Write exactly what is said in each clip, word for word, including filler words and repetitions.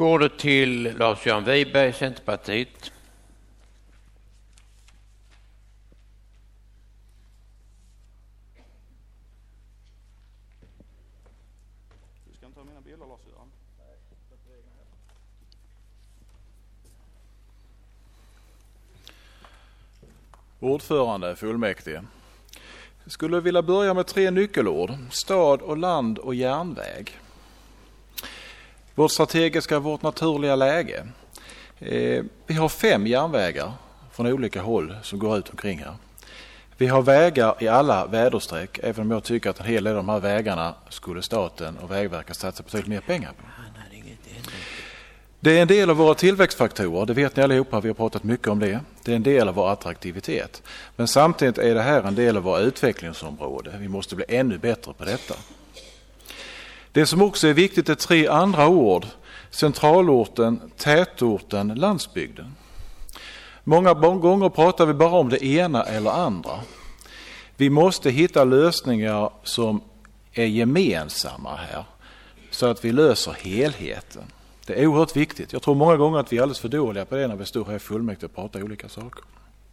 Går det till Lars-Göran Wiberg, Centerpartiet. Du ska inte ha mina bilder, Lars-Göran. Ordförande, fullmäktige. Jag skulle vilja börja med tre nyckelord. Stad och land och järnväg. Vårt strategiska, vårt naturliga läge. Eh, vi har fem järnvägar från olika håll som går ut omkring här. Vi har vägar i alla väderstreck, även om jag tycker att en hel del av de här vägarna skulle staten och Vägverket satsa betydligt mer pengar på. Det är en del av våra tillväxtfaktorer, det vet ni allihopa, vi har pratat mycket om det. Det är en del av vår attraktivitet. Men samtidigt är det här en del av våra utvecklingsområde. Vi måste bli ännu bättre på detta. Det som också är viktigt är tre andra ord. Centralorten, tätorten, landsbygden. Många gånger pratar vi bara om det ena eller andra. Vi måste hitta lösningar som är gemensamma här, så att vi löser helheten. Det är oerhört viktigt. Jag tror många gånger att vi är alldeles för dåliga på det när vi står här i fullmäktige och pratar olika saker.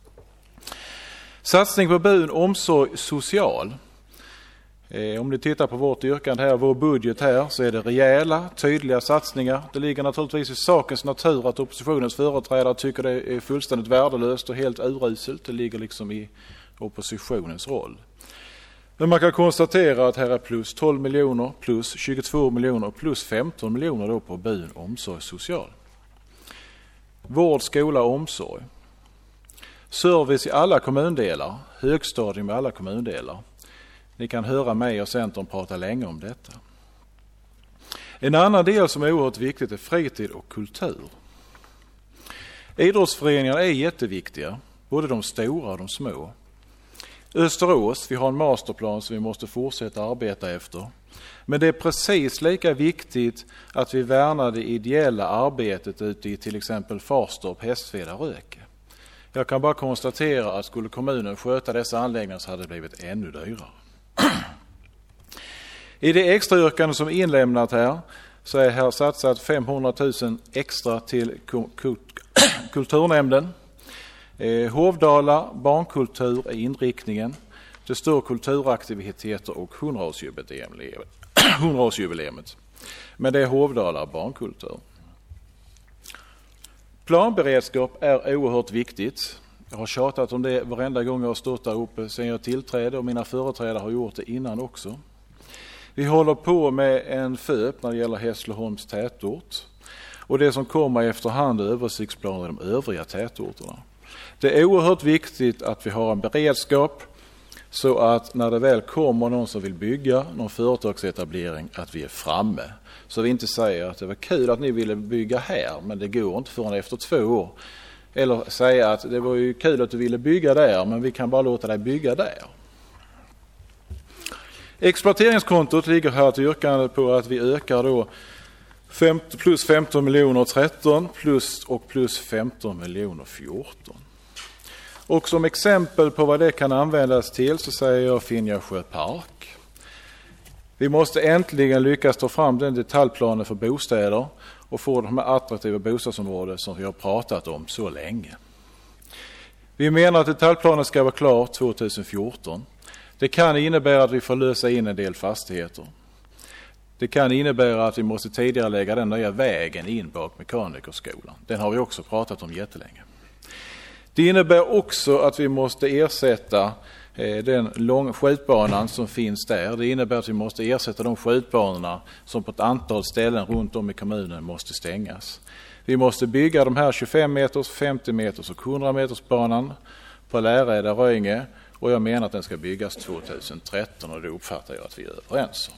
Satsning på bön, omsorg, social. Eh, om ni tittar på vårt yrkande här, vår budget här, så är det rejäla, tydliga satsningar. Det ligger naturligtvis i sakens natur att oppositionens företrädare tycker det är fullständigt värdelöst och helt uruselt. Det ligger liksom i oppositionens roll. Men man kan konstatera att här är plus tolv miljoner, plus tjugotvå miljoner, plus femton miljoner då på bön, omsorg, social. Vård, skola och omsorg. Service i alla kommundelar, högstadium med alla kommundelar. Ni kan höra mig och Centern prata länge om detta. En annan del som är oerhört viktigt är fritid och kultur. Idrottsföreningar är jätteviktiga, både de stora och de små. Österås, vi har en masterplan som vi måste fortsätta arbeta efter. Men det är precis lika viktigt att vi värnar det ideella arbetet ute i till exempel Farstorp, Hästveda, Röke. Jag kan bara konstatera att skulle kommunen sköta dessa anläggningar så hade det blivit ännu dyrare. I det extra yrkande som är inlämnat här så är här satsat femhundratusen extra till kulturnämnden. Eh, Hovdala barnkultur är inriktningen. Det står kulturaktiviteter och hundraårsjubileumet. Men det är Hovdala barnkultur. Planberedskap är oerhört viktigt. Jag har tjatat om det varenda gång jag har stått där uppe sedan jag tillträdde, och mina företrädare har gjort det innan också. Vi håller på med en FÖP när det gäller Hässleholms tätort. Och det som kommer efterhand är översiktsplaner i de övriga tätorterna. Det är oerhört viktigt att vi har en beredskap så att när det väl kommer någon som vill bygga någon företagsetablering att vi är framme. Så vi inte säger att det var kul att ni ville bygga här men det går inte förrän efter två år. Eller säga att det var ju kul att du ville bygga där men vi kan bara låta dig bygga där. Exploateringskontot ligger här till yrkande på att vi ökar då plus femton miljoner tretton plus och plus femton miljoner fjorton. Och som exempel på vad det kan användas till så säger jag Finjasjö park. Vi måste äntligen lyckas ta fram den detaljplanen för bostäder och få de här attraktiva bostadsområden som vi har pratat om så länge. Vi menar att detaljplanen ska vara klar tjugohundrafjorton. Det kan innebära att vi får lösa in en del fastigheter. Det kan innebära att vi måste tidigare lägga den nya vägen in bak Mekanikerskolan. Den har vi också pratat om jättelänge. Det innebär också att vi måste ersätta eh, den lång skjutbanan som finns där. Det innebär att vi måste ersätta de skjutbanorna som på ett antal ställen runt om i kommunen måste stängas. Vi måste bygga de här tjugofem meters, femtio meters och hundra meters banan på Läräda, Röinge, och jag menar att den ska byggas tjugotretton och det uppfattar jag att vi är överens om.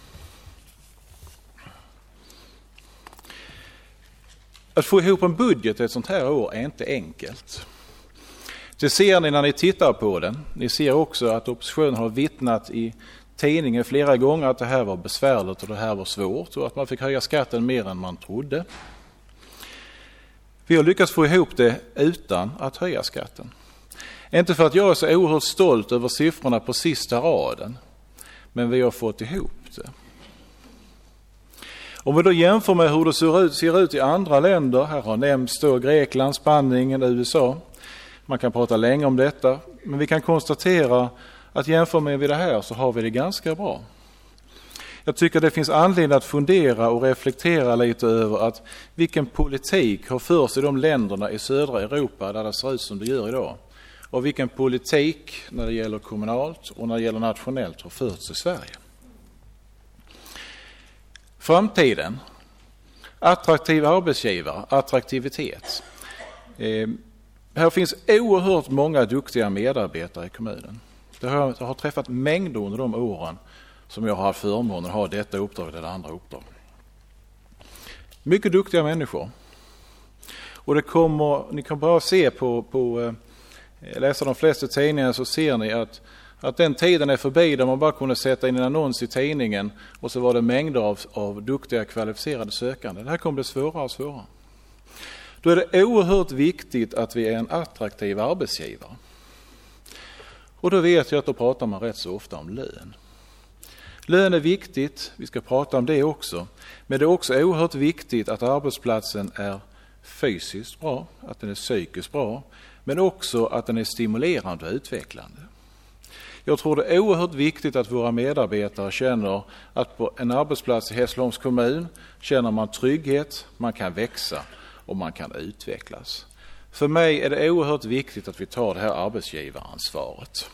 Att få ihop en budget ett sånt här år är inte enkelt. Det ser ni när ni tittar på den. Ni ser också att oppositionen har vittnat i tidningen flera gånger att det här var besvärligt och det här var svårt och att man fick höja skatten mer än man trodde. Vi har lyckats få ihop det utan att höja skatten. Inte för att jag är så oerhört stolt över siffrorna på sista raden, men vi har fått ihop det. Om vi då jämför med hur det ser ut, ser ut i andra länder, här har nämnts då Grekland, Spanien, U S A. Man kan prata länge om detta, men vi kan konstatera att jämför med det här så har vi det ganska bra. Jag tycker det finns anledning att fundera och reflektera lite över att vilken politik har förts i de länderna i södra Europa där det ser ut som det gör idag. Och vilken politik när det gäller kommunalt och när det gäller nationellt har förts i Sverige. Framtiden. Attraktiv arbetsgivare, attraktivitet. Eh, här finns oerhört många duktiga medarbetare i kommunen. Det har, jag har träffat mängder under de åren som jag har haft förmånen att ha detta uppdrag eller andra uppdrag. Mycket duktiga människor. Och det kommer, ni kan bara se på, på läsa de flesta tidningar så ser ni att, att den tiden är förbi där man bara kunde sätta in en annons i tidningen och så var det mängder av, av duktiga kvalificerade sökande. Det här kommer bli svårare och svårare. Då är det oerhört viktigt att vi är en attraktiv arbetsgivare. Och då vet jag att då pratar man rätt så ofta om lön. Lön är viktigt, vi ska prata om det också. Men det är också oerhört viktigt att arbetsplatsen är fysiskt bra, att den är psykiskt bra, men också att den är stimulerande och utvecklande. Jag tror det är oerhört viktigt att våra medarbetare känner att på en arbetsplats i Hässleholms kommun känner man trygghet, man kan växa och man kan utvecklas. För mig är det oerhört viktigt att vi tar det här arbetsgivaransvaret.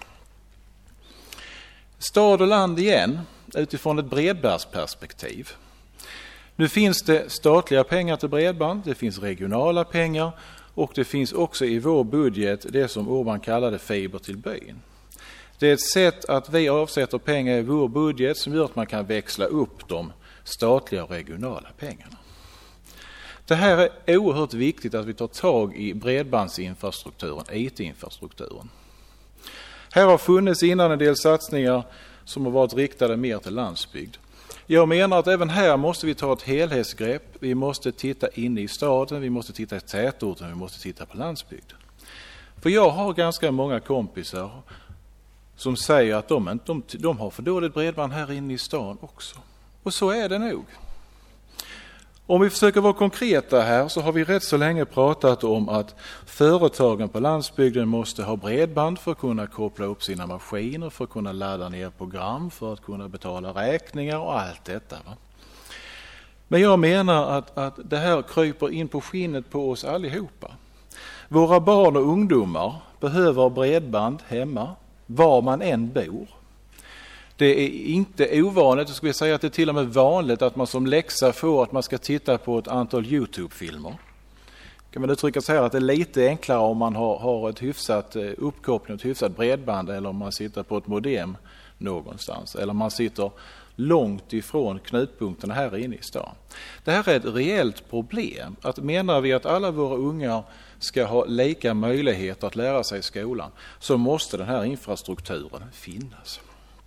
Stad och land igen utifrån ett bredbandsperspektiv. Nu finns det statliga pengar till bredband, det finns regionala pengar och det finns också i vår budget det som Orban kallade fiber till byn. Det är ett sätt att vi avsätter pengar i vår budget som gör att man kan växla upp de statliga och regionala pengarna. Det här är oerhört viktigt att vi tar tag i bredbandsinfrastrukturen, I T-infrastrukturen. Här har funnits innan en del satsningar som har varit riktade mer till landsbygd. Jag menar att även här måste vi ta ett helhetsgrepp. Vi måste titta in i staden, vi måste titta i tätorten, vi måste titta på landsbygden. För jag har ganska många kompisar som säger att de, inte, de, de har för dåligt bredband här inne i stan också. Och så är det nog. Om vi försöker vara konkreta här så har vi rätt så länge pratat om att företagen på landsbygden måste ha bredband för att kunna koppla upp sina maskiner, för att kunna ladda ner program, för att kunna betala räkningar och allt detta. Va? Men jag menar att, att det här kryper in på skinnet på oss allihopa. Våra barn och ungdomar behöver bredband hemma, var man än bor. Det är inte ovanligt, jag skulle säga att det är till och med vanligt att man som läxa får att man ska titta på ett antal YouTube-filmer. Kan man uttrycka så här att det är lite enklare om man har, har ett hyfsat uppkoppling, ett hyfsat bredband eller om man sitter på ett modem någonstans. Eller man sitter långt ifrån knutpunkterna här inne i stan. Det här är ett reellt problem. Att menar vi att alla våra unga ska ha lika möjligheter att lära sig i skolan så måste den här infrastrukturen finnas.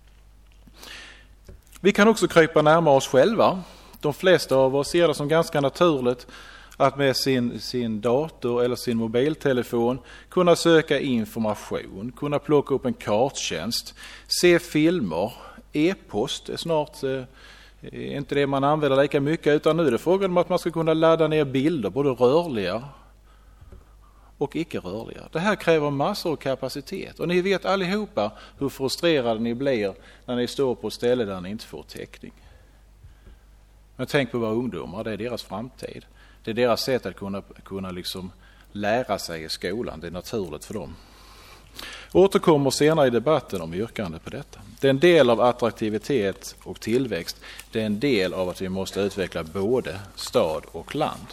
Vi kan också krypa närmare oss själva. De flesta av oss ser det som ganska naturligt att med sin, sin dator eller sin mobiltelefon kunna söka information, kunna plocka upp en karttjänst, se filmer, e-post är snart eh, inte det man använder lika mycket utan nu är det frågan om att man ska kunna ladda ner bilder, både rörliga och icke-rörliga. Det här kräver massor av kapacitet och ni vet allihopa hur frustrerade ni blir när ni står på ett ställe där ni inte får täckning. Men tänk på våra ungdomar, det är deras framtid. Det är deras sätt att kunna, kunna liksom lära sig i skolan, det är naturligt för dem. Återkommer senare i debatten om yrkande på detta. Det är en del av attraktivitet och tillväxt. Det är en del av att vi måste utveckla både stad och land.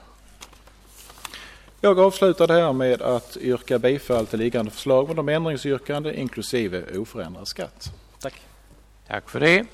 Jag avslutar det här med att yrka bifall till liggande förslag med de ändringsyrkande inklusive oförändrad skatt. Tack. Tack för det.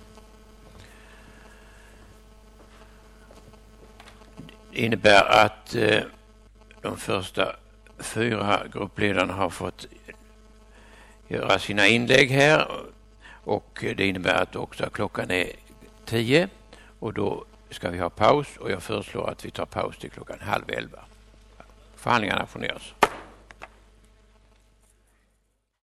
Det innebär att eh, de första fyra gruppledarna har fått göra sina inlägg här och det innebär att också klockan är tio och då ska vi ha paus och jag föreslår att vi tar paus till klockan halv elva. Förhandlingarna får ner oss.